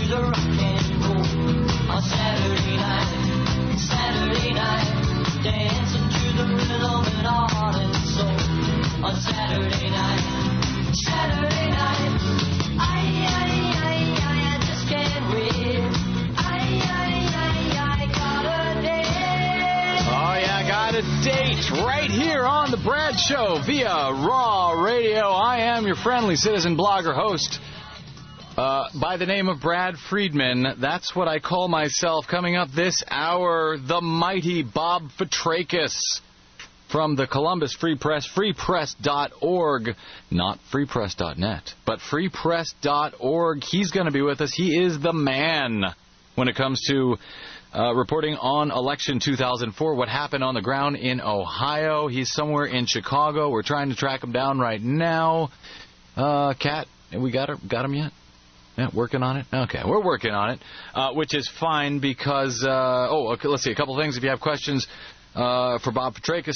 the rock and roll on Saturday night. Saturday night, dancing to the rhythm and heart and soul on Saturday night. Saturday night, I just can't wait. I got a date. Oh yeah, got a date right here on the Brad Show via Raw Radio. I am your friendly citizen blogger host. By the name of Brad Friedman. That's what I call myself. Coming up this hour, the mighty Bob Fitrakis from the Columbus Free Press, freepress.org, not freepress.net, but freepress.org. He's going to be with us. He is the man when it comes to reporting on election 2004, what happened on the ground in Ohio. He's somewhere in Chicago. We're trying to track him down right now. Kat, we got him yet? Yeah, working on it? Okay, we're working on it, which is fine because, okay, let's see, a couple things. If you have questions for Bob Fitrakis,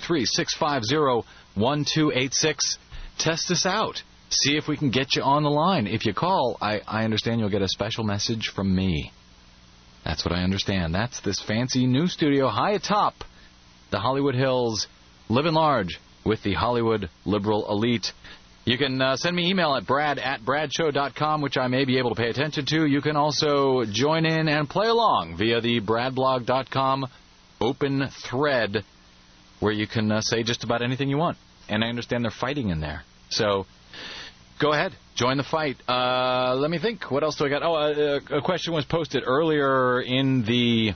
323-650-1286. Test us out. See if we can get you on the line. If you call, I understand you'll get a special message from me. That's what I understand. That's this fancy new studio high atop the Hollywood Hills, living large with the Hollywood liberal elite. You can send me email at brad@bradshow.com, which I may be able to pay attention to. You can also join in and play along via the bradblog.com open thread, where you can say just about anything you want. And I understand they're fighting in there. So go ahead, join the fight. Let me think. What else do I got? A question was posted earlier in the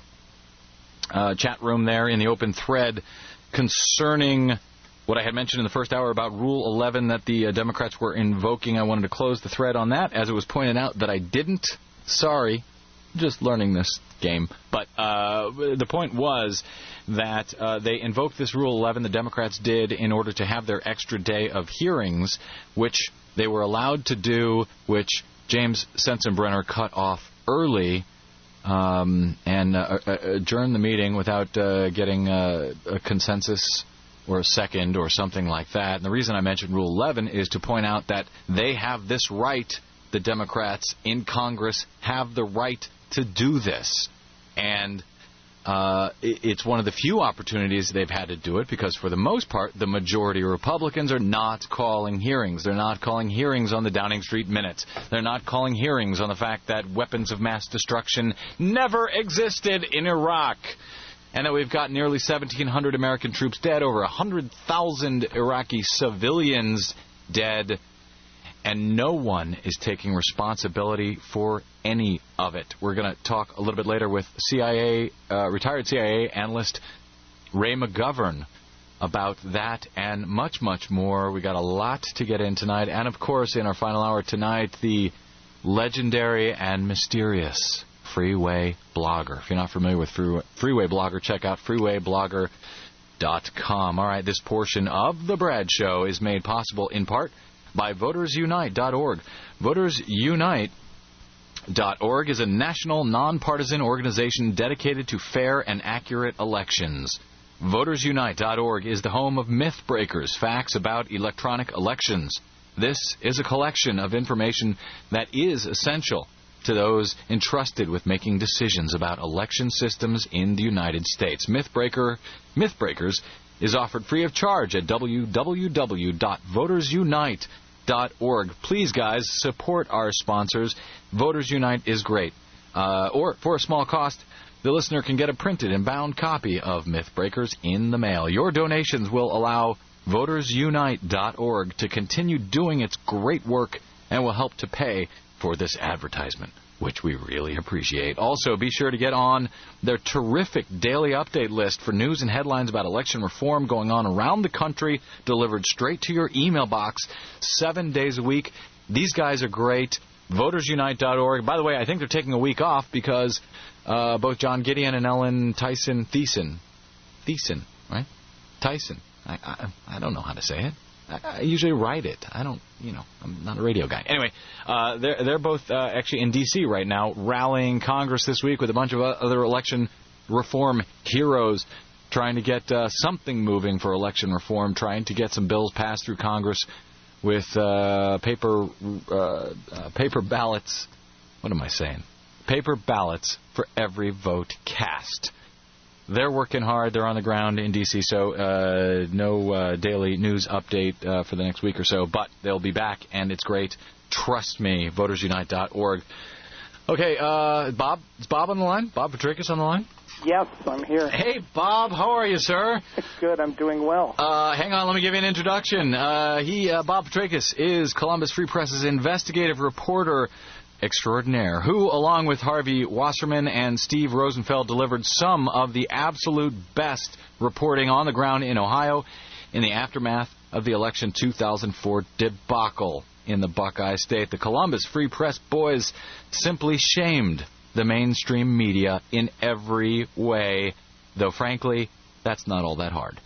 chat room there in the open thread concerning what I had mentioned in the first hour about Rule 11 that the Democrats were invoking. I wanted to close the thread on that, as it was pointed out that I didn't. Sorry, just learning this game. But the point was that they invoked this Rule 11, the Democrats did, in order to have their extra day of hearings, which they were allowed to do, which James Sensenbrenner cut off early and adjourned the meeting without getting a consensus or a second or something like that. And the reason I mentioned Rule 11 is to point out that they have this right, the Democrats in Congress have the right to do this. And it's one of the few opportunities they've had to do it because, for the most part, the majority of Republicans are not calling hearings. They're not calling hearings on the Downing Street Minutes. They're not calling hearings on the fact that weapons of mass destruction never existed in Iraq, and that we've got nearly 1,700 American troops dead, over 100,000 Iraqi civilians dead, and no one is taking responsibility for any of it. We're going to talk a little bit later with retired CIA analyst Ray McGovern about that and much, much more. We got a lot to get in tonight. And, of course, in our final hour tonight, the legendary and mysterious Freeway Blogger. If you're not familiar with Freeway Blogger, check out freewayblogger.com. All right, this portion of The Brad Show is made possible in part by VotersUnite.org. VotersUnite.org is a national, nonpartisan organization dedicated to fair and accurate elections. VotersUnite.org is the home of myth breakers, facts about electronic elections. This is a collection of information that is essential to those entrusted with making decisions about election systems in the United States. Mythbreakers is offered free of charge at www.votersunite.org. Please, guys, support our sponsors. Voters Unite is great. Or, for a small cost, the listener can get a printed and bound copy of Mythbreakers in the mail. Your donations will allow votersunite.org to continue doing its great work and will help to pay for this advertisement, which we really appreciate. Also, be sure to get on their terrific daily update list for news and headlines about election reform going on around the country, delivered straight to your email box 7 days a week. These guys are great. VotersUnite.org. By the way, I think they're taking a week off because both John Gideon and Ellen Thiessen, right? Tyson. I don't know how to say it. I usually write it. I'm not a radio guy. Anyway, they're both actually in D.C. right now, rallying Congress this week with a bunch of other election reform heroes, trying to get something moving for election reform, trying to get some bills passed through Congress with paper ballots What am I saying? Paper ballots for every vote cast. They're working hard. They're on the ground in D.C., so no daily news update for the next week or so, but they'll be back, and it's great. Trust me, votersunite.org. Okay, Bob. Is Bob on the line? Bob Petrikis on the line? Yes, I'm here. Hey, Bob. How are you, sir? Good. I'm doing well. Hang on. Let me give you an introduction. Bob Petrikis is Columbus Free Press's investigative reporter extraordinaire, who, along with Harvey Wasserman and Steve Rosenfeld, delivered some of the absolute best reporting on the ground in Ohio in the aftermath of the election 2004 debacle in the Buckeye State. The Columbus Free Press boys simply shamed the mainstream media in every way, though, frankly, that's not all that hard.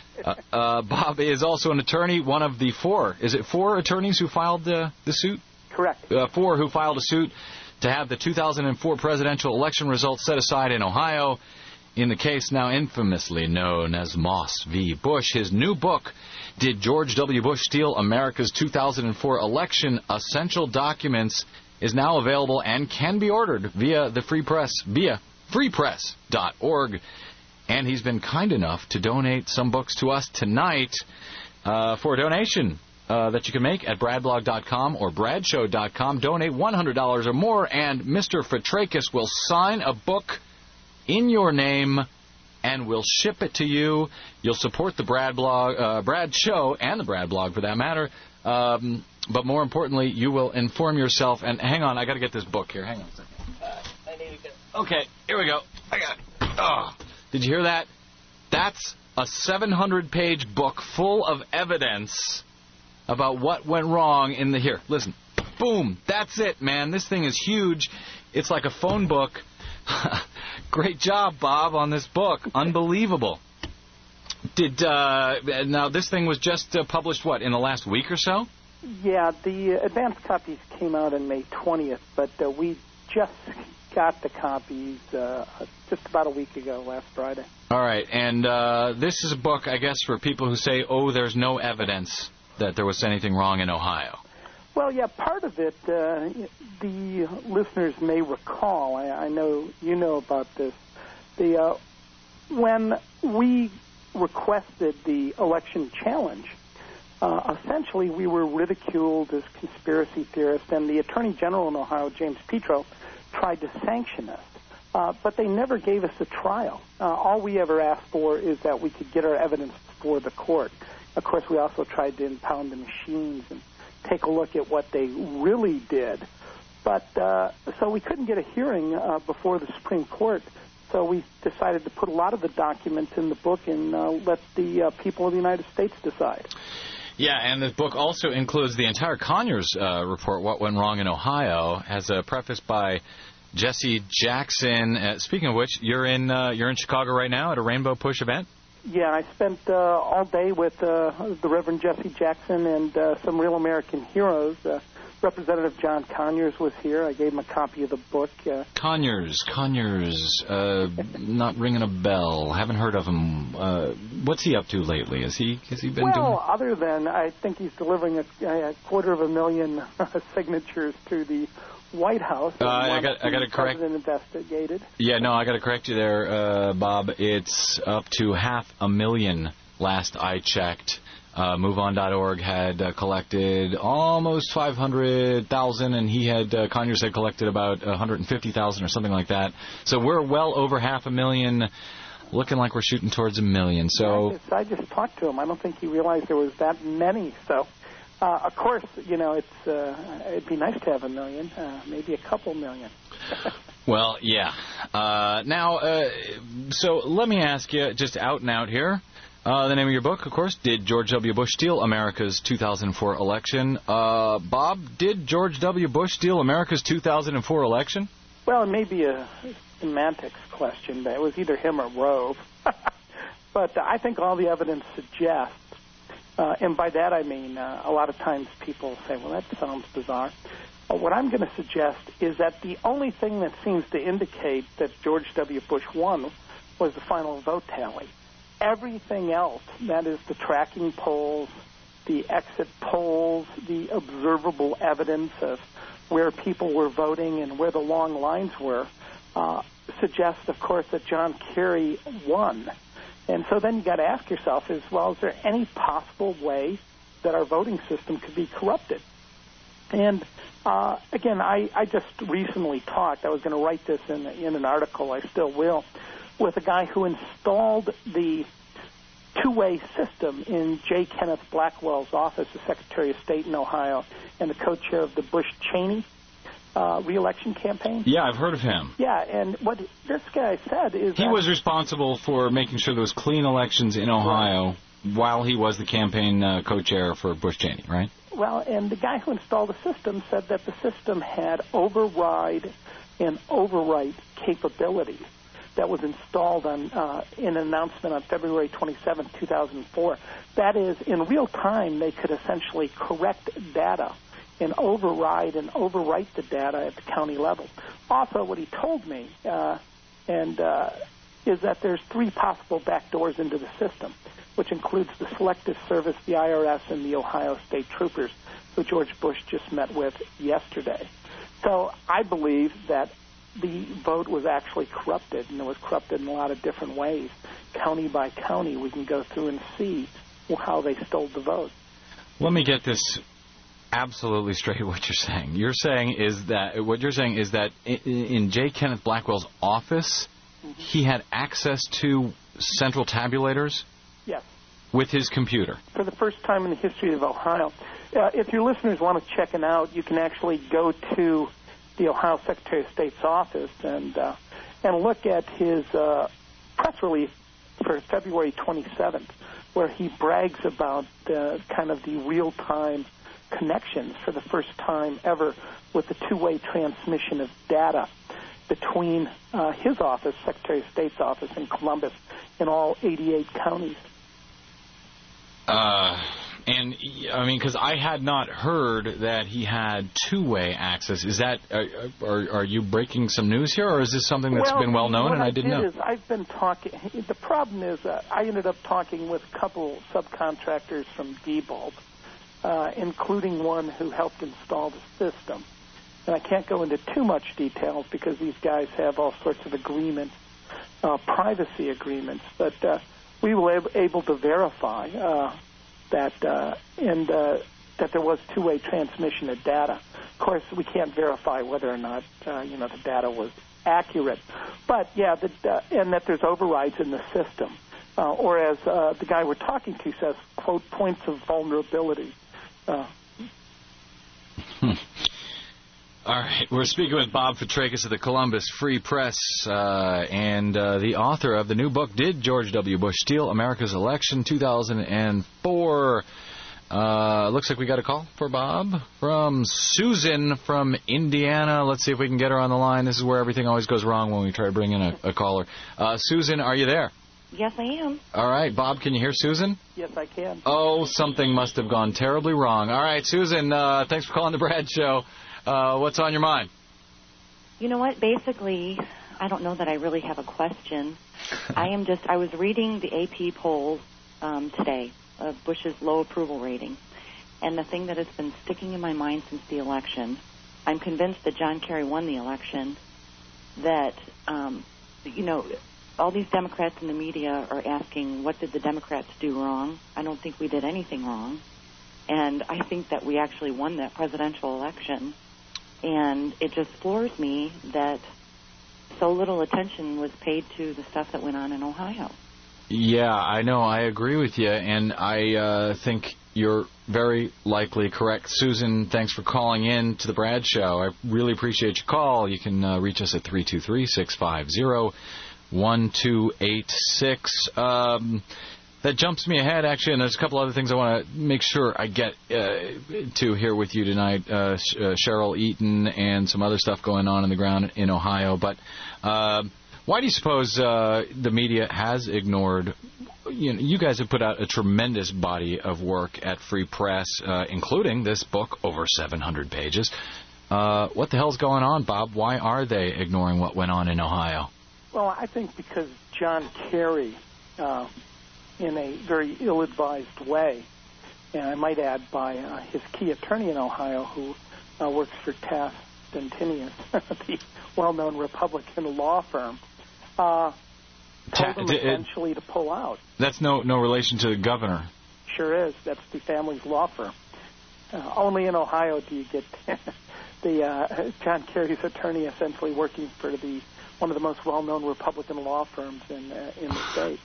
Bob is also an attorney, one of the four attorneys who filed the suit? Correct. Four who filed a suit to have the 2004 presidential election results set aside in Ohio in the case now infamously known as Moss v. Bush. His new book, Did George W. Bush Steal America's 2004 Election? Essential Documents, is now available and can be ordered via the Free Press, via freepress.org. And he's been kind enough to donate some books to us tonight for a donation that you can make at bradblog.com or bradshow.com. Donate $100 or more, and Mr. Petrakis will sign a book in your name and we'll ship it to you. You'll support the Brad Show, and the Brad Blog for that matter. But more importantly, you will inform yourself. And hang on, I got to get this book here. Hang on a second. I need to get. Okay, here we go. I got it. Oh, did you hear that? That's a 700-page book full of evidence about what went wrong in the... Here, listen. Boom. That's it, man. This thing is huge. It's like a phone book. Great job, Bob, on this book. Unbelievable. Now, this thing was just published, what, in the last week or so? Yeah, the advanced copies came out on May 20th, but we just got the copies just about a week ago, last Friday. All right, and this is a book, I guess, for people who say, oh, there's no evidence that there was anything wrong in Ohio. Well, yeah, part of it, the listeners may recall, I know you know about this, when we requested the election challenge, essentially we were ridiculed as conspiracy theorists, and the Attorney General in Ohio, James Petro, tried to sanction us. But they never gave us a trial. All we ever asked for is that we could get our evidence before the court. Of course, we also tried to impound the machines and take a look at what they really did. But so we couldn't get a hearing before the Supreme Court. So we decided to put a lot of the documents in the book and let the people of the United States decide. Yeah, and the book also includes the entire Conyers report, What Went Wrong in Ohio, has a preface by Jesse Jackson. Speaking of which, you're in Chicago right now at a Rainbow Push event? Yeah, I spent all day with the Reverend Jesse Jackson and some real American heroes. Representative John Conyers was here. I gave him a copy of the book. Conyers, not ringing a bell. Haven't heard of him. What's he up to lately? Has he been doing? Well, other than I think he's delivering a 250,000 signatures to the White House. I got to correct. Investigated. Yeah, no, I got to correct you there, Bob. It's up to 500,000 last I checked. MoveOn.org had collected almost 500,000, and Conyers had collected about 150,000 or something like that. So we're well over 500,000, looking like we're shooting towards 1 million. So I just talked to him. I don't think he realized there was that many. So, of course, it'd be nice to have 1 million, maybe a couple million. Well, yeah. So let me ask you, just out and out here. The name of your book, of course, Did George W. Bush Steal America's 2004 Election? Bob, did George W. Bush steal America's 2004 election? Well, it may be a semantics question, but it was either him or Rove. But I think all the evidence suggests, and by that I mean a lot of times people say, well, that sounds bizarre. What I'm going to suggest is that the only thing that seems to indicate that George W. Bush won was the final vote tally. Everything else, that is the tracking polls, the exit polls, the observable evidence of where people were voting and where the long lines were, suggests, of course, that John Kerry won. And so then you got to ask yourself, is there any possible way that our voting system could be corrupted? And again, I just recently talked, I was going to write this in an article, I still will, with a guy who installed the two-way system in J. Kenneth Blackwell's office, the Secretary of State in Ohio, and the co-chair of the Bush-Cheney re-election campaign. Yeah, I've heard of him. Yeah, and what this guy said is he was responsible for making sure there was clean elections in Ohio while he was the campaign co-chair for Bush-Cheney, right? Well, and the guy who installed the system said that the system had override and overwrite capabilities that was installed in an announcement on February 27, 2004. That is, in real time, they could essentially correct data and override and overwrite the data at the county level. Also, what he told me is that there's 3 possible backdoors into the system, which includes the Selective Service, the IRS, and the Ohio State Troopers, who George Bush just met with yesterday. So I believe that the vote was actually corrupted, and it was corrupted in a lot of different ways. County by county, we can go through and see how they stole the vote. Let me get this absolutely straight, what you're saying. You're saying is that in J. Kenneth Blackwell's office, he had access to central tabulators? Yes. With his computer? For the first time in the history of Ohio. If your listeners want to check it out, you can actually go to the Ohio Secretary of State's office and look at his press release for February 27th, where he brags about kind of the real-time connections for the first time ever with the two-way transmission of data between his office, Secretary of State's office in Columbus, in all 88 counties. And, I mean, because I had not heard that he had two-way access. Is that, are you breaking some news here, or is this something that's been well known and I didn't know? I've been talking, the problem is I ended up talking with a couple subcontractors from Diebold, including one who helped install the system. And I can't go into too much details because these guys have all sorts of agreements, privacy agreements, but we were able to verify that there was two-way transmission of data. Of course, we can't verify whether or not the data was accurate, but yeah, and that there's overrides in the system, or as the guy we're talking to says, quote, points of vulnerability. All right, we're speaking with Bob Fitrakis of the Columbus Free Press and the author of the new book, Did George W. Bush Steal America's Election, 2004. Looks like we got a call for Bob from Susan from Indiana. Let's see if we can get her on the line. This is where everything always goes wrong when we try to bring in a caller. Susan, are you there? Yes, I am. All right, Bob, can you hear Susan? Yes, I can. Oh, something must have gone terribly wrong. All right, Susan, thanks for calling the Brad Show. What's on your mind? You know what? Basically, I don't know that I really have a question. I was reading the AP poll today of Bush's low approval rating. And the thing that has been sticking in my mind since the election, I'm convinced that John Kerry won the election, that, all these Democrats in the media are asking, what did the Democrats do wrong? I don't think we did anything wrong. And I think that we actually won that presidential election. And it just floors me that so little attention was paid to the stuff that went on in Ohio. Yeah, I know. I agree with you, and I think you're very likely correct. Susan, thanks for calling in to the Brad Show. I really appreciate your call. You can reach us at 323-650-1286. That jumps me ahead, actually, and there's a couple other things I want to make sure I get to here with you tonight. Cheryl Eaton and some other stuff going on in the ground in Ohio. But why do you suppose the media has ignored? You guys have put out a tremendous body of work at Free Press, including this book, over 700 pages. What the hell's going on, Bob? Why are they ignoring what went on in Ohio? Well, I think because John Kerry, in a very ill-advised way, and I might add by his key attorney in Ohio, who works for Taft Stentinius, the well-known Republican law firm, told him essentially to pull out. That's no relation to the governor. Sure is. That's the family's law firm. Only in Ohio do you get the John Kerry's attorney essentially working for one of the most well-known Republican law firms in the state.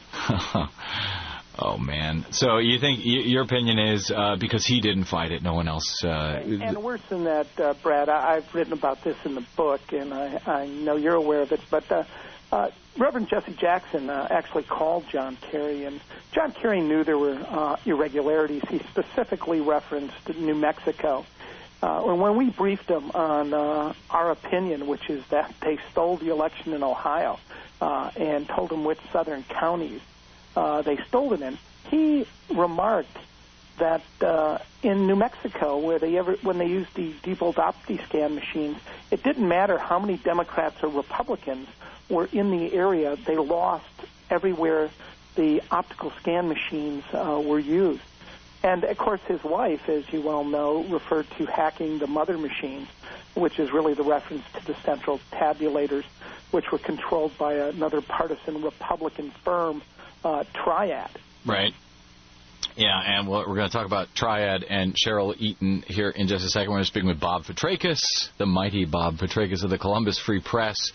Oh, man. So you think your opinion is because he didn't fight it, no one else... and worse than that, Brad, I've written about this in the book, and I know you're aware of it, but Reverend Jesse Jackson actually called John Kerry, and John Kerry knew there were irregularities. He specifically referenced New Mexico. When we briefed him on our opinion, which is that they stole the election in Ohio, and told him which southern counties they stole it in, he remarked that in New Mexico, when they used the Diebold OptiScan machines, it didn't matter how many Democrats or Republicans were in the area, they lost everywhere the optical scan machines were used. And, of course, his wife, as you well know, referred to hacking the mother machines, which is really the reference to the central tabulators, which were controlled by another partisan Republican firm, Triad. Right. Yeah, and we're going to talk about Triad and Cheryl Eaton here in just a second. We're speaking with Bob Fitrakis, the mighty Bob Fitrakis of the Columbus Free Press.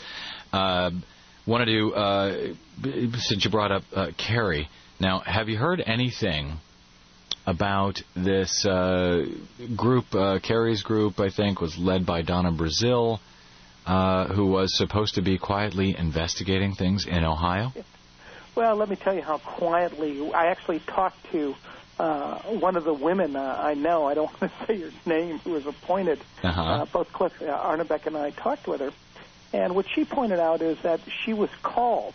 Wanted to, since you brought up Kerry, now, have you heard anything about this group, Kerry's group, I think, was led by Donna Brazil, who was supposed to be quietly investigating things in Ohio? Well, let me tell you how quietly. I actually talked to one of the women I know. I don't want to say her name, who was appointed. Both Cliff Arnebeck and I talked with her. And what she pointed out is that she was called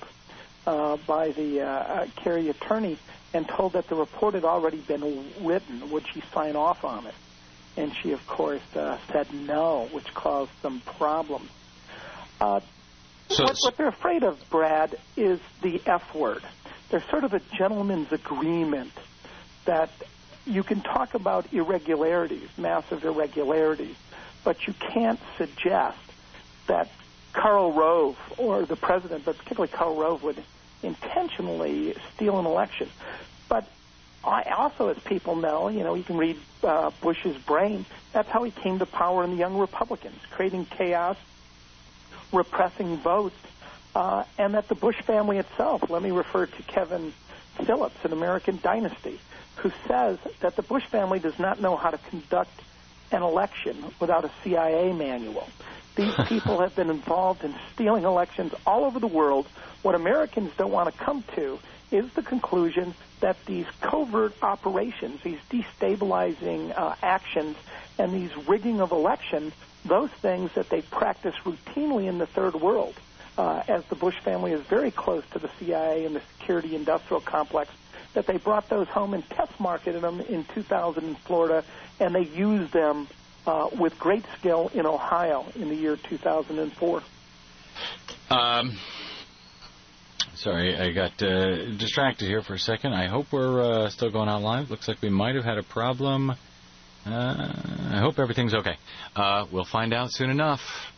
by the Kerry attorney and told that the report had already been written. Would she sign off on it? And she, of course, said no, which caused some problems. What they're afraid of, Brad, is the F word. There's sort of a gentleman's agreement that you can talk about irregularities, massive irregularities, but you can't suggest that Karl Rove or the president, but particularly Karl Rove, would intentionally steal an election. But I also, as people know, you can read Bush's brain. That's how he came to power in the Young Republicans, creating chaos, repressing votes, and that the Bush family itself, let me refer to Kevin Phillips in American Dynasty, who says that the Bush family does not know how to conduct an election without a CIA manual. These people have been involved in stealing elections all over the world. What Americans don't want to come to is the conclusion that these covert operations, these destabilizing actions, and these rigging of elections, those things that they practice routinely in the third world, as the Bush family is very close to the CIA and the security industrial complex, that they brought those home and test marketed them in 2000 in Florida, and they used them with great skill in Ohio in the year 2004. Sorry, I got distracted here for a second. I hope we're still going out live. Looks like we might have had a problem. I hope everything's okay. We'll find out soon enough.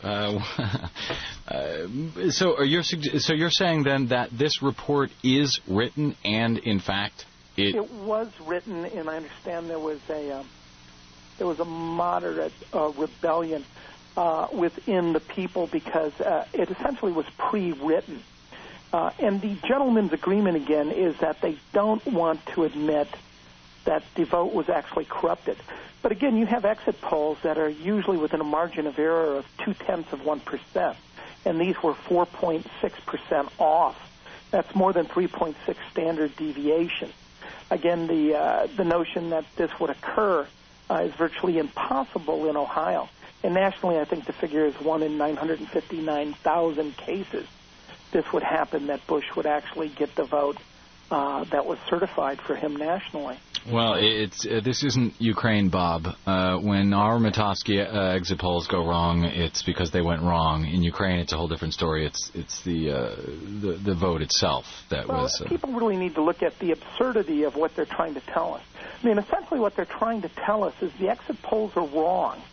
So you're saying then that this report is written, and in fact it was written, and I understand there was a moderate rebellion within the people because it essentially was pre-written. And the gentleman's agreement, again, is that they don't want to admit that the vote was actually corrupted. But again, you have exit polls that are usually within a margin of error of 0.2%, and these were 4.6% off. That's more than 3.6 standard deviation. Again, the notion that this would occur is virtually impossible in Ohio. And nationally, I think the figure is 1 in 959,000 cases. This would happen, that Bush would actually get the vote that was certified for him nationally. Well, this isn't Ukraine, Bob. When our Matosky exit polls go wrong, it's because they went wrong. In Ukraine, it's a whole different story. It's the vote itself that was. People really need to look at the absurdity of what they're trying to tell us. I mean, essentially, what they're trying to tell us is the exit polls are wrong.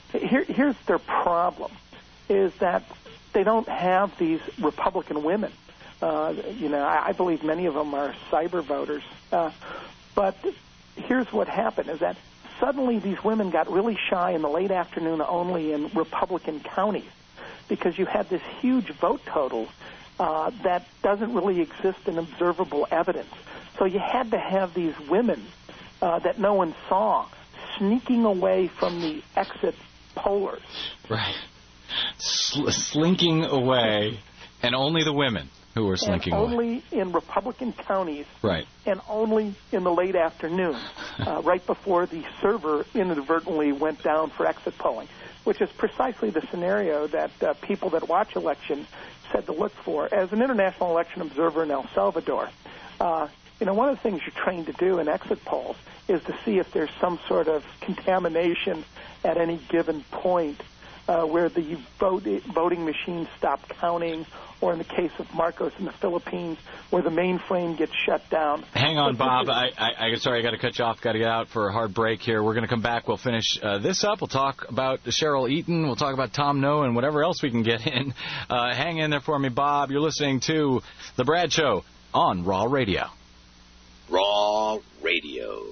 here's their problem, is that they don't have these Republican women. I believe many of them are cyber voters. But here's what happened, is that suddenly these women got really shy in the late afternoon only in Republican counties, because you had this huge vote total that doesn't really exist in observable evidence. So you had to have these women that no one saw sneaking away from the exit pollers. Right. Slinking away, and only the women who were slinking away. Only in Republican counties. Right. And only in the late afternoon, right before the server inadvertently went down for exit polling, which is precisely the scenario that people that watch election said to look for. As an international election observer in El Salvador, one of the things you're trained to do in exit polls is to see if there's some sort of contamination at any given point where the voting machines stop counting, or in the case of Marcos in the Philippines, where the mainframe gets shut down. Hang on, Bob. Sorry, I got to cut you off. Got to get out for a hard break here. We're going to come back. We'll finish this up. We'll talk about Cheryl Eaton. We'll talk about Tom Noe and whatever else we can get in. Hang in there for me, Bob. You're listening to The Brad Show on Raw Radio. Raw Radio.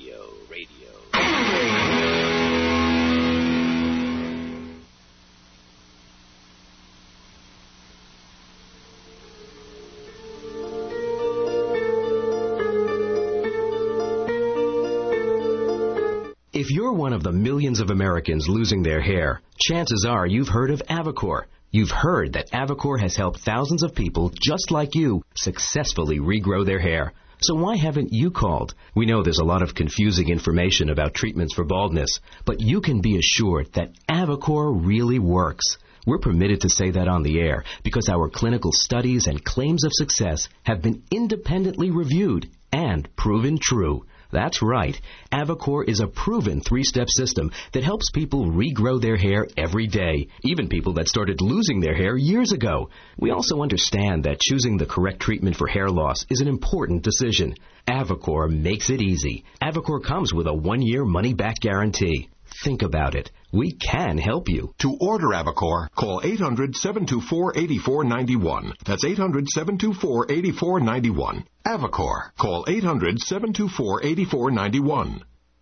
If you're one of the millions of Americans losing their hair, chances are you've heard of Avocor. You've heard that Avocor has helped thousands of people just like you successfully regrow their hair. So why haven't you called? We know there's a lot of confusing information about treatments for baldness, but you can be assured that Avocor really works. We're permitted to say that on the air because our clinical studies and claims of success have been independently reviewed and proven true. That's right. Avocor is a proven 3-step system that helps people regrow their hair every day, even people that started losing their hair years ago. We also understand that choosing the correct treatment for hair loss is an important decision. Avocor makes it easy. Avocor comes with a 1-year money-back guarantee. Think about it. We can help you. To order Avocor, call 800-724-8491. That's 800-724-8491. Avocor. Call 800-724-8491.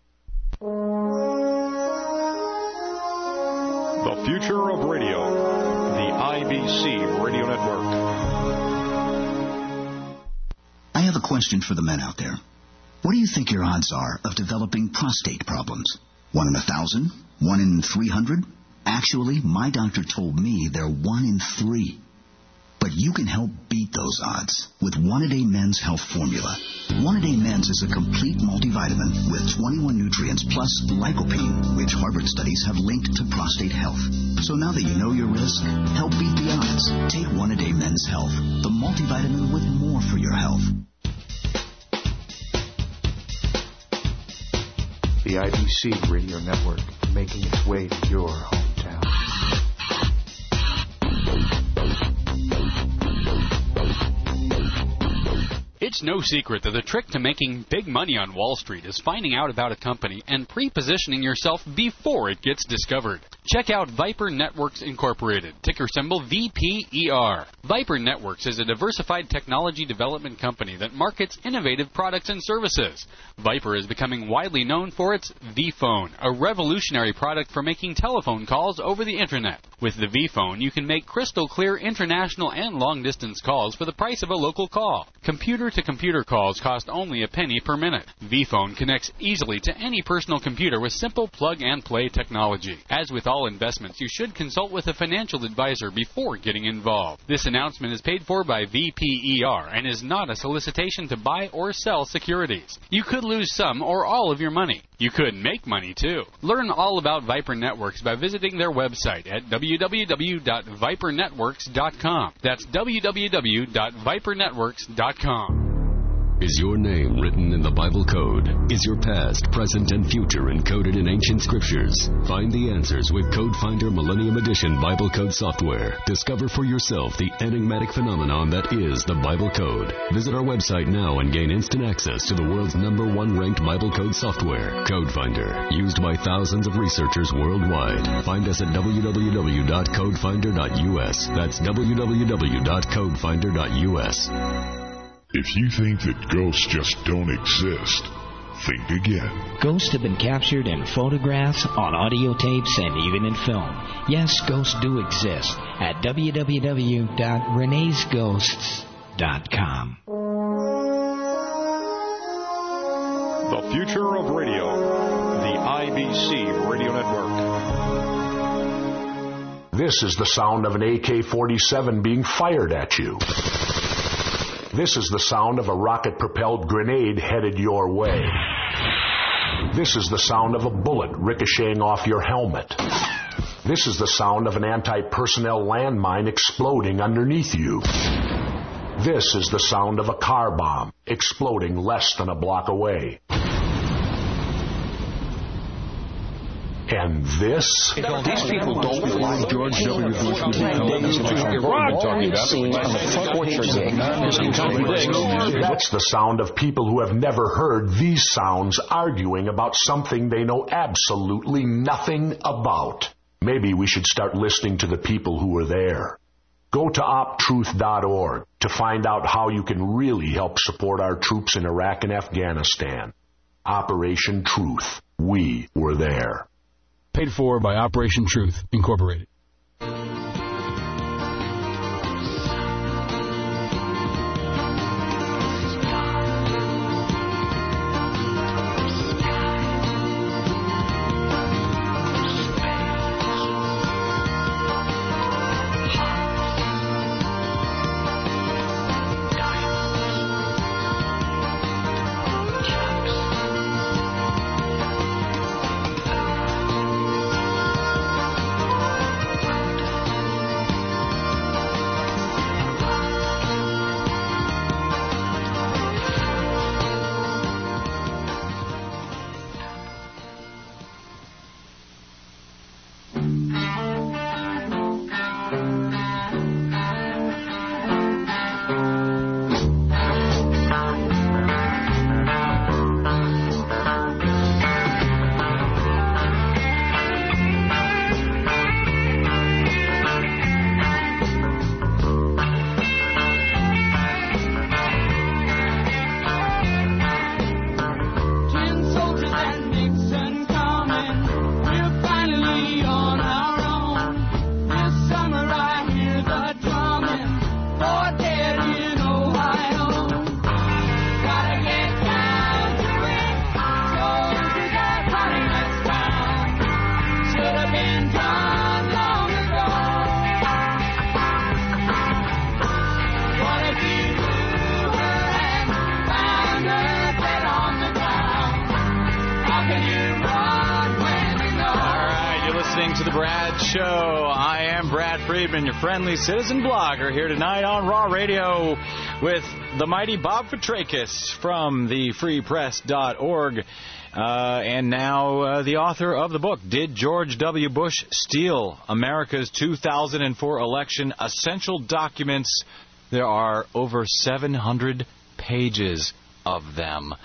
The future of radio. The IBC Radio Network. I have a question for the men out there. What do you think your odds are of developing prostate problems? 1 in 1,000? 1 in 300? Actually, my doctor told me they're 1 in 3. But you can help beat those odds with One-A-Day Men's Health Formula. One-A-Day Men's is a complete multivitamin with 21 nutrients plus lycopene, which Harvard studies have linked to prostate health. So now that you know your risk, help beat the odds. Take One-A-Day Men's Health, the multivitamin with more for your health. The IBC Radio Network, making its way to your hometown. It's no secret that the trick to making big money on Wall Street is finding out about a company and pre-positioning yourself before it gets discovered. Check out Viper Networks Incorporated, ticker symbol VPER. Viper Networks is a diversified technology development company that markets innovative products and services. Viper is becoming widely known for its vPhone, a revolutionary product for making telephone calls over the Internet. With the vPhone, you can make crystal clear international and long-distance calls for the price of a local call. Computer-to-computer calls cost only a penny per minute. vPhone connects easily to any personal computer with simple plug-and-play technology. As with all investments, you should consult with a financial advisor before getting involved. This announcement is paid for by VPER and is not a solicitation to buy or sell securities. You could lose some or all of your money. You could make money, too. Learn all about Viper Networks by visiting their website at www.vipernetworks.com. That's www.vipernetworks.com. Is your name written in the Bible code? Is your past, present, and future encoded in ancient scriptures? Find the answers with Code Finder Millennium Edition Bible Code software. Discover for yourself the enigmatic phenomenon that is the Bible Code. Visit our website now and gain instant access to the world's #1 ranked Bible Code software, Code Finder, used by thousands of researchers worldwide. Find us at www.codefinder.us. That's www.codefinder.us. If you think that ghosts just don't exist, think again. Ghosts have been captured in photographs, on audio tapes, and even in film. Yes, ghosts do exist at www.renesghosts.com. The future of radio. The IBC Radio Network. This is the sound of an AK-47 being fired at you. This is the sound of a rocket-propelled grenade headed your way. This is the sound of a bullet ricocheting off your helmet. This is the sound of an anti-personnel landmine exploding underneath you. This is the sound of a car bomb exploding less than a block away. And this? These people don't believe George W. Bush would That's the sound of people who have never heard these sounds arguing about something they know absolutely nothing about. Maybe we should start listening to the people who were there. Go to optruth.org to find out how you can really help support our troops in Iraq and Afghanistan. Operation Truth. We were there. Paid for by Operation Truth, Incorporated. Your friendly citizen blogger here tonight on Raw Radio with the mighty Bob Fitrakis from thefreepress.org and now the author of the book, Did George W. Bush Steal America's 2004 Election? Essential Documents. There are over 700 pages of them.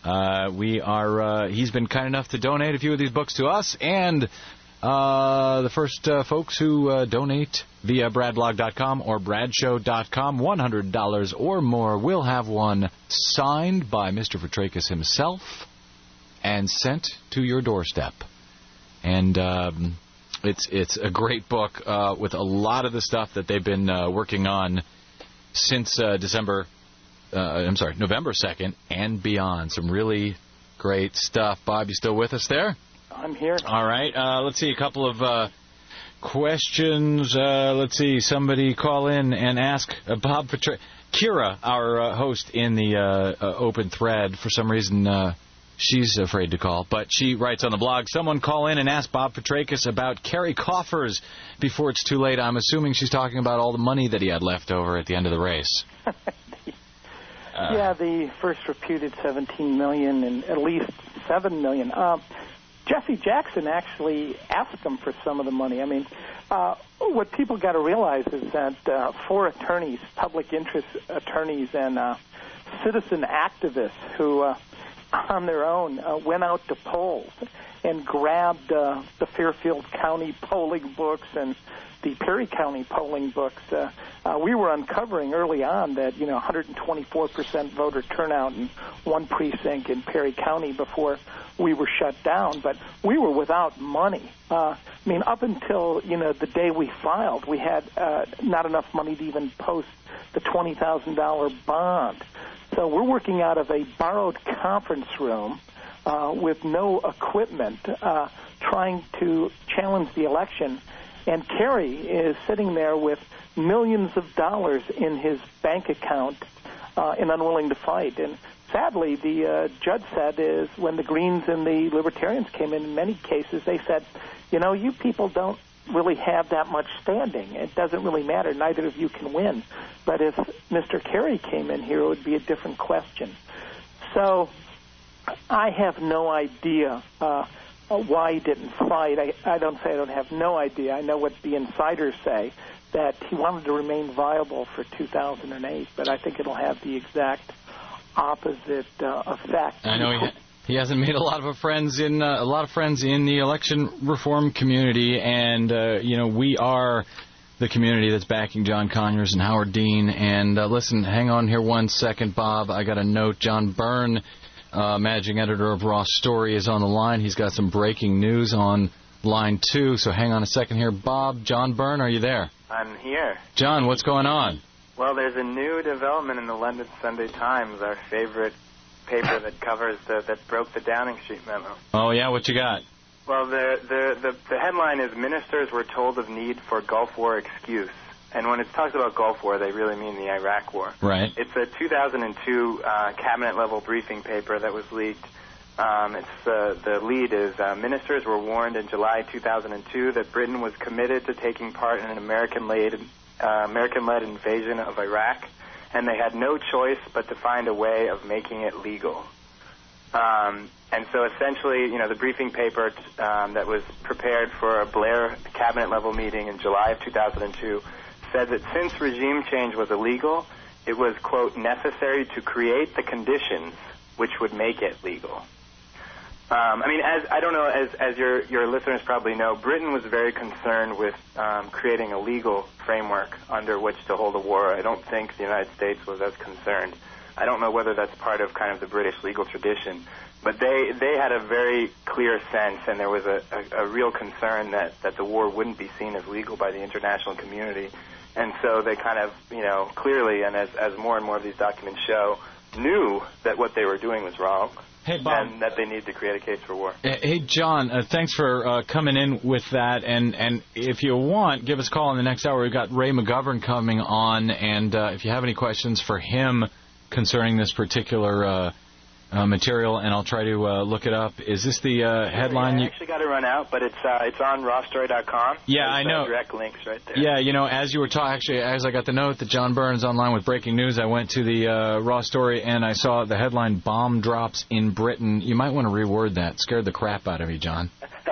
He's been kind enough to donate a few of these books to us, and the first folks who donate via bradblog.com or bradshow.com, $100 or more, will have one signed by Mr. Fitrakis himself and sent to your doorstep. And it's a great book with a lot of the stuff that they've been working on since November 2nd and beyond. Some really great stuff. Bob, you still with us there? I'm here. All right. Let's see, a couple of questions. Let's see, somebody call in and ask Bob Fitrakis. Kira, our host in the open thread, for some reason she's afraid to call, but she writes on the blog, someone call in and ask Bob Fitrakis about carry coffers before it's too late. I'm assuming she's talking about all the money that he had left over at the end of the race. Yeah, the first reputed $17 million and at least $7 million. Jesse Jackson actually asked them for some of the money. I mean, what people got to realize is that 4 attorneys, public interest attorneys and citizen activists who, on their own, went out to polls and grabbed the Fairfield County polling books and the Perry County polling books. We were uncovering early on that, 124% voter turnout in one precinct in Perry County before we were shut down, but we were without money. Up until, the day we filed, we had not enough money to even post the $20,000 bond. So we're working out of a borrowed conference room with no equipment, trying to challenge the election. And Kerry is sitting there with millions of dollars in his bank account and unwilling to fight. And sadly, the judge said is when the Greens and the Libertarians came in many cases, they said, you people don't really have that much standing. It doesn't really matter. Neither of you can win. But if Mr. Kerry came in here, it would be a different question. So I have no idea why he didn't fight. I don't say I don't have no idea. I know what the insiders say, that he wanted to remain viable for 2008, but I think it'll have the exact opposite effect. I know he hasn't made a lot of friends in the election reform community, and we are the community that's backing John Conyers and Howard Dean. And listen, hang on here 1 second, Bob. I got a note. John Byrne, managing editor of Raw Story, is on the line. He's got some breaking news on line 2, so hang on a second here. Bob, John Byrne, are you there? I'm here. John, what's going on? Well, there's a new development in the London Sunday Times, our favorite paper that covers that broke the Downing Street memo. Oh, yeah? What you got? Well, the headline is Ministers Were Told of Need for Gulf War Excuse. And when it talks about Gulf War, they really mean the Iraq War. Right. It's a 2002 cabinet-level briefing paper that was leaked. The lead is ministers were warned in July 2002 that Britain was committed to taking part in an American-led invasion of Iraq, and they had no choice but to find a way of making it legal. And so essentially, the briefing paper that was prepared for a Blair cabinet-level meeting in July of 2002 said that since regime change was illegal, it was, quote, necessary to create the conditions which would make it legal. As your listeners probably know, Britain was very concerned with creating a legal framework under which to hold a war. I don't think the United States was as concerned. I don't know whether that's part of kind of the British legal tradition, but they had a very clear sense, and there was a real concern that the war wouldn't be seen as legal by the international community. And so they kind of, clearly, and as more and more of these documents show, knew that what they were doing was wrong. Hey, Bob. And that they need to create a case for war. Hey, John, thanks for coming in with that. And if you want, give us a call in the next hour. We've got Ray McGovern coming on. And if you have any questions for him concerning this particular material, and I'll try to look it up. Is this the headline? I actually got to run out, but it's on rawstory.com. Yeah, I know. Direct links right there. Yeah, as you were talking, actually, as I got the note that John Byrne is online with breaking news, I went to the Raw Story, and I saw the headline, Bomb Drops in Britain. You might want to reword that. Scared the crap out of me, John.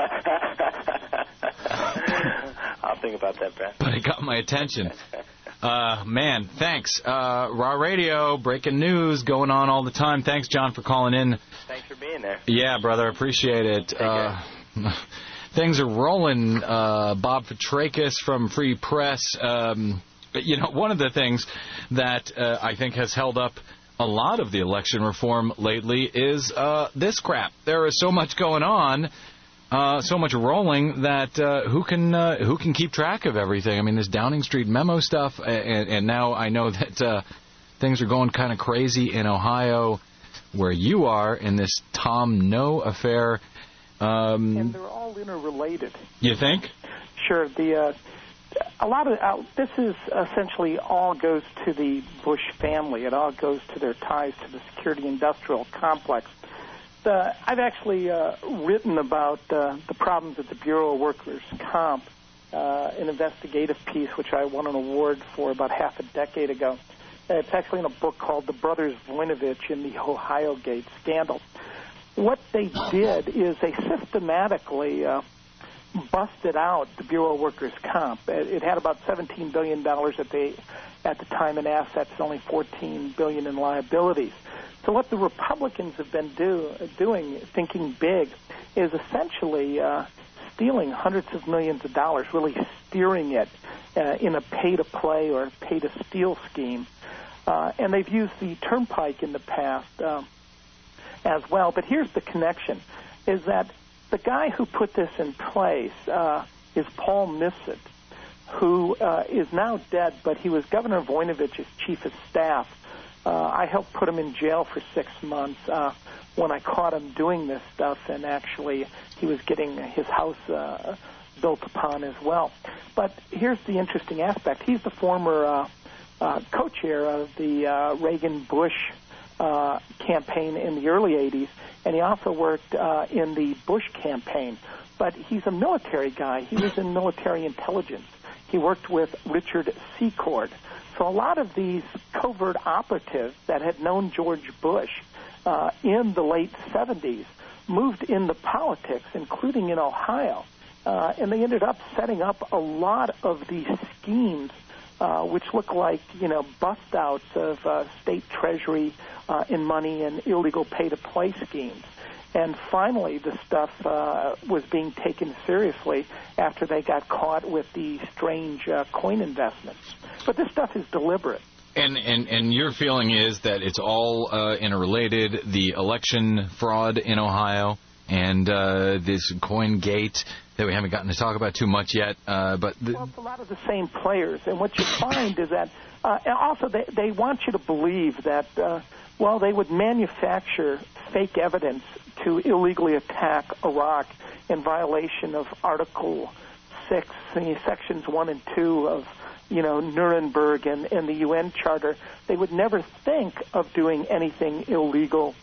I'll think about that, Brent. But it got my attention. Man, thanks. Raw Radio, breaking news, going on all the time. Thanks, John, for calling in. Thanks for being there. Yeah, brother, appreciate it. Things are rolling. Bob Petrakis from Free Press. One of the things that I think has held up a lot of the election reform lately is this crap. There is so much going on. So much rolling that who can keep track of everything? I mean, this Downing Street memo stuff, and now I know that things are going kind of crazy in Ohio, where you are, in this Tom No affair. And they're all interrelated. You think? Sure. A lot of this is essentially all goes to the Bush family. It all goes to their ties to the security-industrial complex. I've actually written about the problems at the Bureau of Workers' Comp, an investigative piece which I won an award for about half a decade ago. It's actually in a book called The Brothers Voinovich in the Ohio Gate Scandal. What they did is they systematically busted out the Bureau of Workers' Comp. It had about $17 billion at the time in assets, only $14 billion in liabilities. So what the Republicans have been doing, thinking big, is essentially stealing hundreds of millions of dollars, really steering it in a pay-to-play or pay-to-steal scheme. And they've used the turnpike in the past as well. But here's the connection, is that the guy who put this in place is Paul Misset, who is now dead, but he was Governor Voinovich's chief of staff. I helped put him in jail for 6 months when I caught him doing this stuff, and actually he was getting his house built upon as well. But here's the interesting aspect. He's the former co-chair of the Reagan-Bush campaign in the early 80s, and he also worked in the Bush campaign. But he's a military guy. He was in military intelligence. He worked with Richard Secord. So a lot of these covert operatives that had known George Bush in the late 70s moved into politics, including in Ohio. And they ended up setting up a lot of these schemes which look like, bust-outs of state treasury in money and illegal pay-to-play schemes. And finally, the stuff was being taken seriously after they got caught with the strange coin investments. But this stuff is deliberate. And your feeling is that it's all interrelated, the election fraud in Ohio and this coin gate that we haven't gotten to talk about too much yet. Well, it's a lot of the same players. And what you find is that, and also they want you to believe that, they would manufacture fake evidence to illegally attack Iraq in violation of Article 6, Sections 1 and 2 of, Nuremberg and the UN Charter. They would never think of doing anything illegal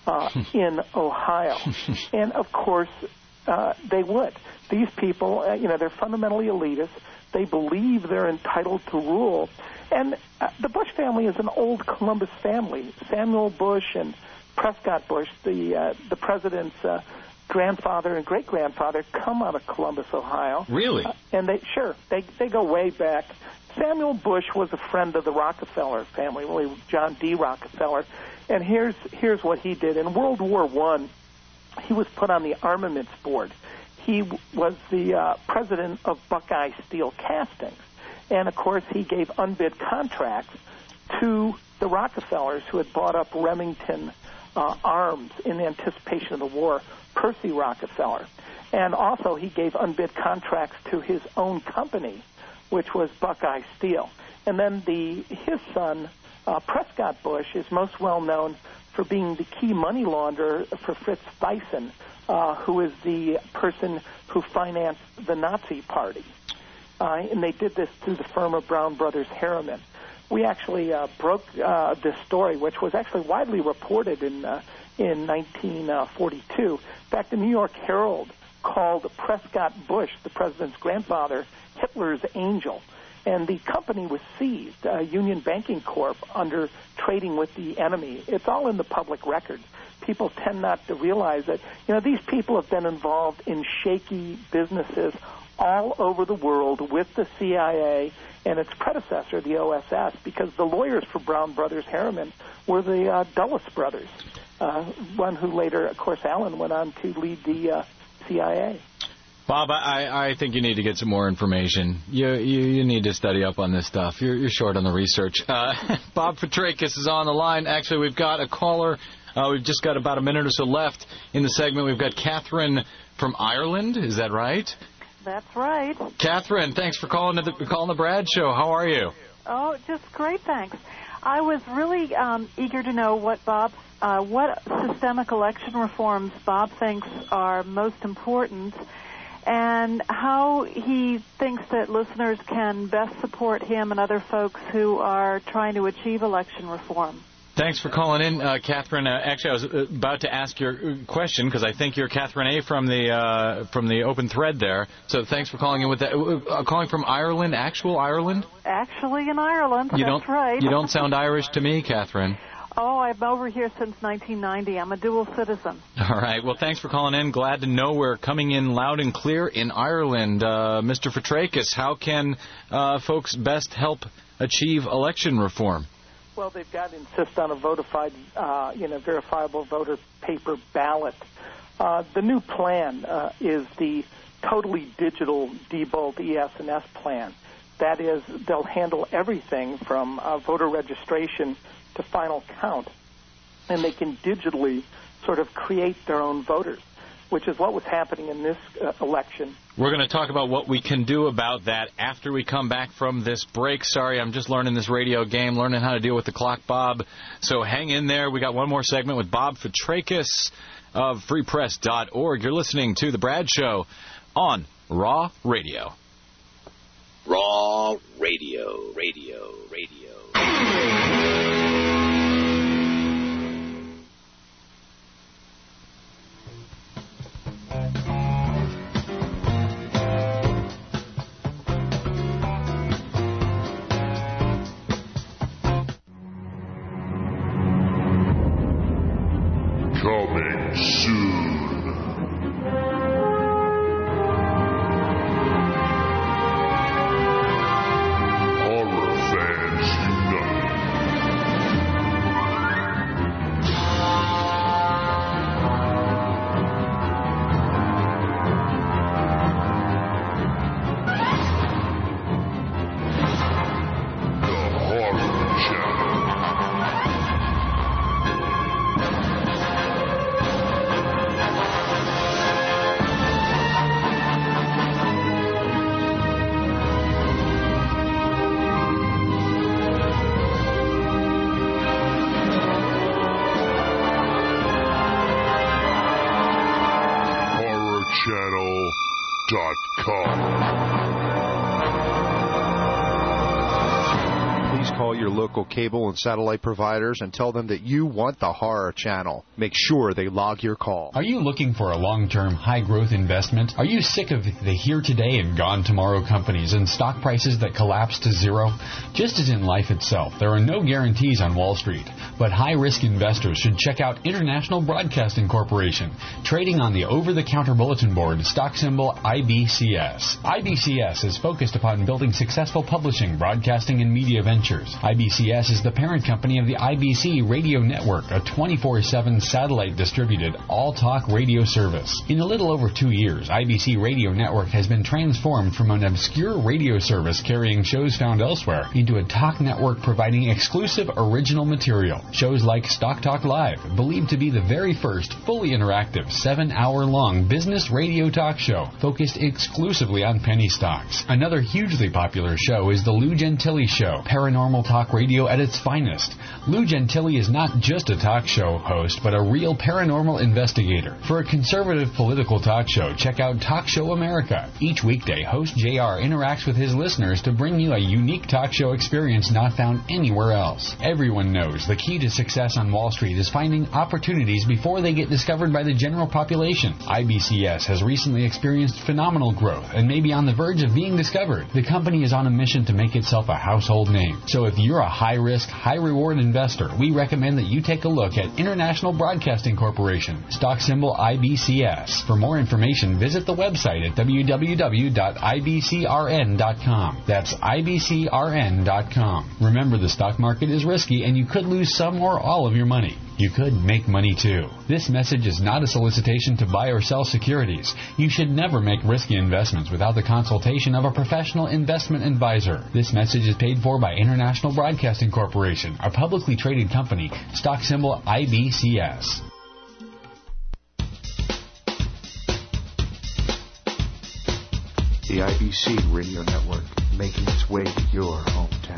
in Ohio. And, of course, they would. These people, they're fundamentally elitist. They believe they're entitled to rule. And the Bush family is an old Columbus family. Samuel Bush and Prescott Bush, the president's grandfather and great-grandfather, come out of Columbus, Ohio. Really? And they go way back. Samuel Bush was a friend of the Rockefeller family, really John D. Rockefeller. And here's what he did. In World War I, he was put on the armaments board. He was the president of Buckeye Steel Castings. And, of course, he gave unbid contracts to the Rockefellers who had bought up Remington arms in anticipation of the war, Percy Rockefeller. And also he gave unbid contracts to his own company, which was Buckeye Steel. And then his son, Prescott Bush, is most well known for being the key money launderer for Fritz Thyssen, who is the person who financed the Nazi Party. And they did this through the firm of Brown Brothers Harriman. We actually broke this story, which was actually widely reported in 1942. In fact, the New York Herald called Prescott Bush, the president's grandfather, Hitler's angel. And the company was seized, Union Banking Corp, under trading with the enemy. It's all in the public record. People tend not to realize that, these people have been involved in shaky businesses all over the world with the CIA and its predecessor, the OSS, because the lawyers for Brown Brothers Harriman were the Dulles brothers, one who later, of course, Allen went on to lead the CIA. Bob, I think you need to get some more information. You need to study up on this stuff. You're short on the research. Bob Fitrakis is on the line. Actually, we've got a caller. We've just got about a minute or so left in the segment. We've got Catherine from Ireland. Is that right? That's right. Catherine, thanks for calling the Brad Show. How are you? Oh, just great, thanks. I was really eager to know what systemic election reforms Bob thinks are most important, and how he thinks that listeners can best support him and other folks who are trying to achieve election reform. Thanks for calling in, Catherine. Actually, I was about to ask your question because I think you're Catherine A. from the open thread there. So thanks for calling in with that. Calling from Ireland, actual Ireland? Actually in Ireland, that's right. You don't sound Irish to me, Catherine. Oh, I'm over here since 1990. I'm a dual citizen. All right. Well, thanks for calling in. Glad to know we're coming in loud and clear in Ireland. Mr. Fitrakis, how can folks best help achieve election reform? Well, they've got to insist on a verifiable voter paper ballot. The new plan is the totally digital Diebold ES&S plan. That is, they'll handle everything from voter registration to final count, and they can digitally sort of create their own voters, which is what was happening in this election. We're going to talk about what we can do about that after we come back from this break. Sorry, I'm just learning this radio game, learning how to deal with the clock, Bob. So hang in there. We got one more segment with Bob Fitrakis of freepress.org. You're listening to The Brad Show on Raw Radio. Raw Radio. Coming soon. Horror fans unite. The Horror Channel. Please call your local cable and satellite providers and tell them that you want the Horror Channel. Make sure they log your call. Are you looking for a long-term, high-growth investment? Are you sick of the here-today and gone-tomorrow companies and stock prices that collapse to zero? Just as in life itself, there are no guarantees on Wall Street, but high-risk investors should check out International Broadcasting Corporation, trading on the over-the-counter bulletin board, stock symbol IBCS. IBCS is focused upon building successful publishing, broadcasting, and media ventures. IBCS is the parent company of the IBC Radio Network, a 24/7 satellite-distributed, all-talk radio service. In a little over 2 years, IBC Radio Network has been transformed from an obscure radio service carrying shows found elsewhere into a talk network providing exclusive original material. Shows like Stock Talk Live, believed to be the very first fully interactive 7-hour-long business radio talk show focused exclusively on penny stocks. Another hugely popular show is The Lou Gentili Show, paranormal talk radio at its finest. Lou Gentili is not just a talk show host, but a real paranormal investigator. For a conservative political talk show, check out Talk Show America. Each weekday, host JR interacts with his listeners to bring you a unique talk show experience not found anywhere else. Everyone knows the key to success on Wall Street is finding opportunities before they get discovered by the general population. IBCS has recently experienced phenomenal growth and may be on the verge of being discovered. The company is on a mission to make itself a household name. So if you're a high-risk, high-reward investor, we recommend that you take a look at International Broadcasting Corporation, stock symbol IBCS. For more information, visit the website at www.ibcrn.com. That's ibcrn.com. Remember, the stock market is risky and you could lose some or all of your money. You could make money too. This message is not a solicitation to buy or sell securities. You should never make risky investments without the consultation of a professional investment advisor. This message is paid for by International Broadcasting Corporation, a publicly traded company, stock symbol IBCS. The IBC Radio Network, making its way to your hometown.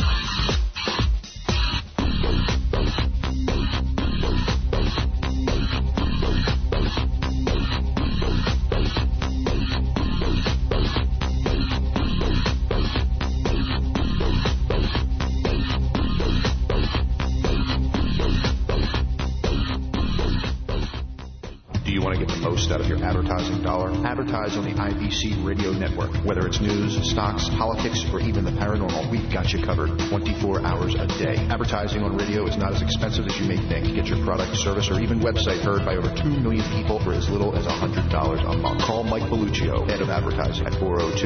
most out of your advertising dollar? Advertise on the IBC Radio Network. Whether it's news, stocks, politics, or even the paranormal, we've got you covered 24 hours a day. Advertising on radio is not as expensive as you may think. Get your product, service, or even website heard by over 2 million people for as little as $100 a month. Call Mike Belluccio, head of advertising, at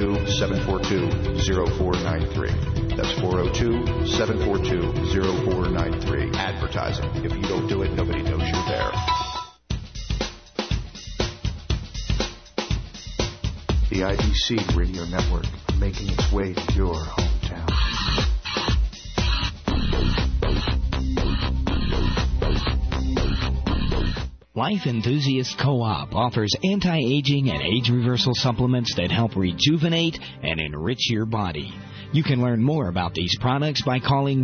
402-742-0493. That's 402-742-0493. Advertising. If you don't do it, nobody knows you're there. The IBC Radio Network, making its way to your hometown. Life Enthusiast Co-op offers anti-aging and age reversal supplements that help rejuvenate and enrich your body. You can learn more about these products by calling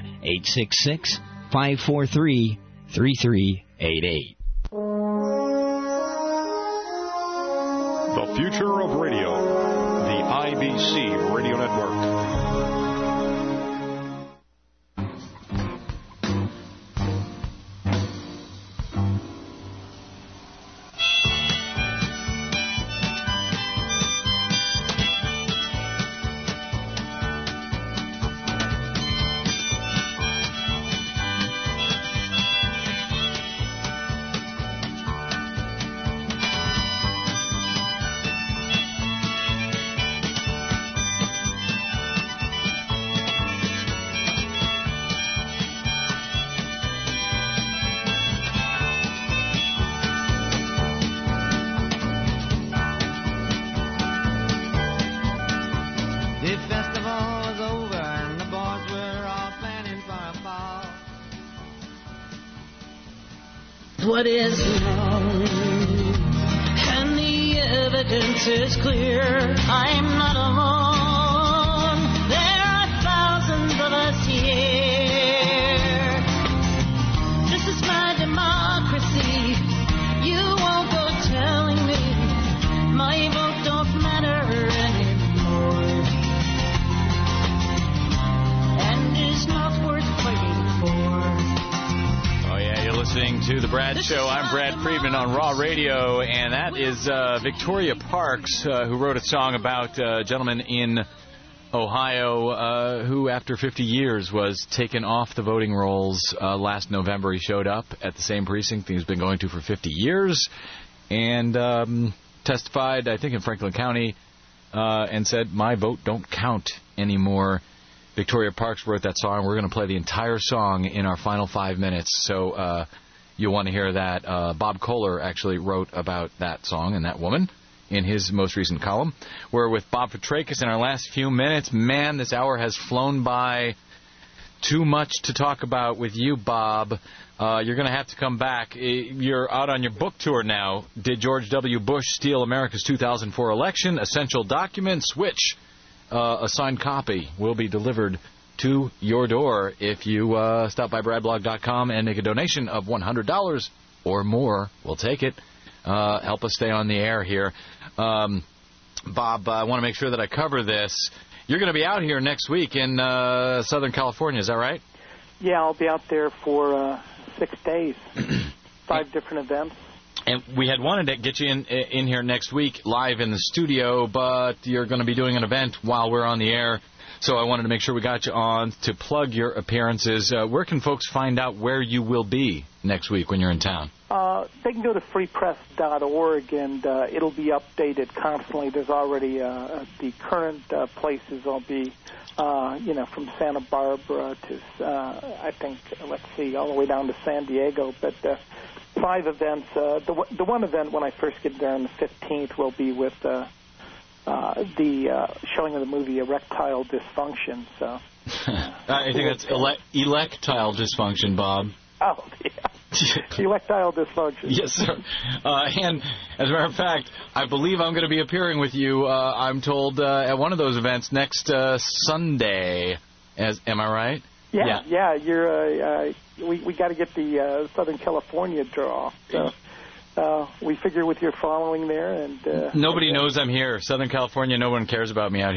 1-866-543-3388. The future of radio, the IBC Radio Network. What is wrong? And the evidence is clear. I'm not alone. There are thousands of us here. This is my democracy. You won't go telling me my vote don't matter anymore. And is not worth fighting for. Oh, yeah, you're listening to The Brad Show. I'm Brad Friedman on Raw Radio, and that is Victoria Parks, who wrote a song about a gentleman in Ohio who, after 50 years, was taken off the voting rolls last November. He showed up at the same precinct he's been going to for 50 years and testified, I think, in Franklin County, and said, my vote don't count anymore. Victoria Parks wrote that song. We're going to play the entire song in our final 5 minutes, so you'll want to hear that. Bob Kohler actually wrote about that song and that woman in his most recent column. We're with Bob Petrakis in our last few minutes. Man, this hour has flown by. Too much to talk about with you, Bob. You're going to have to come back. You're out on your book tour now. Did George W. Bush steal America's 2004 election? Essential documents, which... a signed copy will be delivered to your door if you stop by bradblog.com and make a donation of $100 or more. We'll take it. Help us stay on the air here. Bob, I want to make sure that I cover this. You're going to be out here next week in Southern California, is that right? Yeah, I'll be out there for 6 days, 5 different events. And we had wanted to get you in here next week live in the studio, but you're going to be doing an event while we're on the air, so I wanted to make sure we got you on to plug your appearances. Where can folks find out where you will be next week when you're in town? They can go to freepress.org, and it'll be updated constantly. There's already the current places I'll be, from Santa Barbara to, I think, all the way down to San Diego, but... 5 events. The one event when I first get there on the 15th will be with the showing of the movie Erectile Dysfunction. So I think that's electile dysfunction, Bob. Oh, yeah. Electile dysfunction. Yes, sir. And as a matter of fact, I believe I'm going to be appearing with you, I'm told, at one of those events next Sunday. Am I right? Yeah. You're. We got to get the Southern California draw. So we figure with your following there, and nobody knows I'm here. Southern California, no one cares about me out here.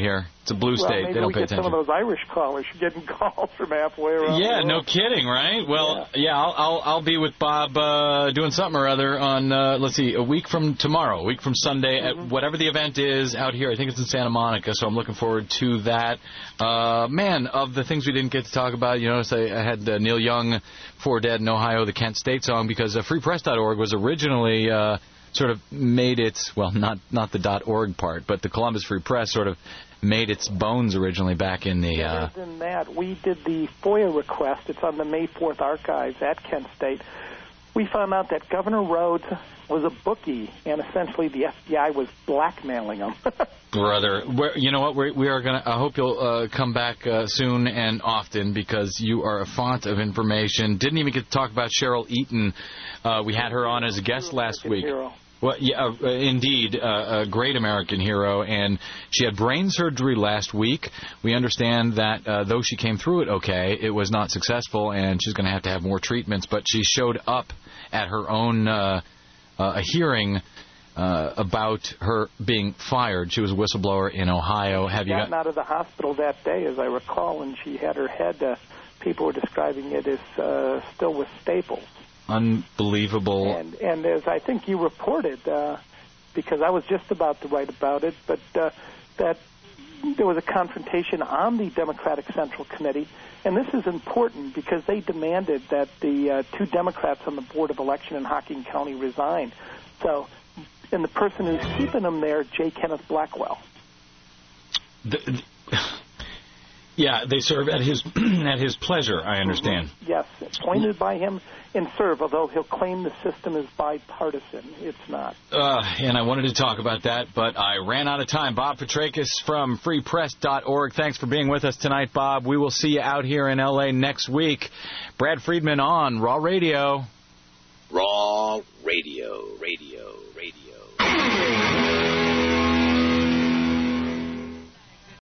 It's a blue state. Maybe they don't we pay get attention. Some of those Irish callers. You're getting calls from halfway around. Yeah, no kidding, right? Well, I'll be with Bob doing something or other on, let's see, a week from tomorrow, a week from Sunday, at whatever the event is out here. I think it's in Santa Monica, so I'm looking forward to that. Man, of the things we didn't get to talk about, you notice I had Neil Young, For Dead in Ohio, the Kent State song, because freepress.org was originally sort of made its, well, not the .org part, but the Columbus Free Press sort of made its bones originally back in the... Other than that, we did the FOIA request. It's on the May 4th archives at Kent State. We found out that Governor Rhodes was a bookie, and essentially the FBI was blackmailing him. Brother, you know what? We are going to... I hope you'll come back soon and often, because you are a font of information. Didn't even get to talk about Cheryl Eaton. We had her on as a guest last week. Hero. Well, yeah, indeed, a great American hero, and she had brain surgery last week. We understand that though she came through it okay, it was not successful, and she's going to have more treatments, but she showed up at her own a hearing about her being fired. She was a whistleblower in Ohio. Have you gotten out of the hospital that day, as I recall, and she had her head, people were describing it as still with staples. Unbelievable. And as I think you reported, because I was just about to write about it, but that there was a confrontation on the Democratic Central Committee, and this is important because they demanded that the two Democrats on the Board of Election in Hocking County resign. So, and the person who's keeping them there, J. Kenneth Blackwell. Yeah, they serve at his pleasure, I understand. Yes, appointed by him and serve, although he'll claim the system is bipartisan. It's not. And I wanted to talk about that, but I ran out of time. Bob Petrakis from freepress.org. Thanks for being with us tonight, Bob. We will see you out here in L.A. next week. Brad Friedman on Raw Radio. Raw Radio.